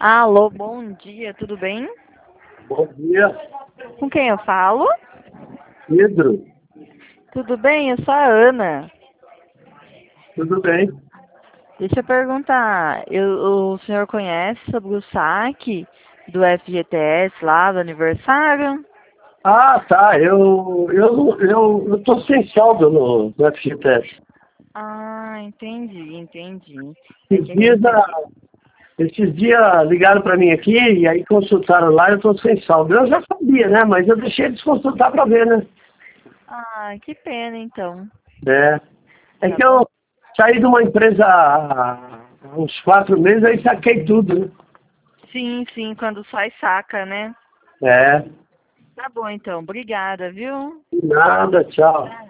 Alô, bom dia, tudo bem? Bom dia, Com quem eu falo? Pedro. Tudo bem? Eu sou a Ana. Tudo bem? Deixa eu perguntar, o senhor conhece sobre o saque do FGTS lá do aniversário? Ah, tá. Eu tô sem saldo no FGTS. Ah, entendi. É Esses que a dias, gente aqui. esses dias ligaram para mim aqui e aí consultaram lá, eu tô sem saldo. Eu já sabia, né? Mas eu deixei eles consultar para ver, né? Ah, que pena então. É. É Tá que bom? eu saí de uma empresa há uns 4 meses, aí saquei tudo, né? Sim, quando sai saca, né? É. Tá bom então, obrigada, viu? Nada, tchau.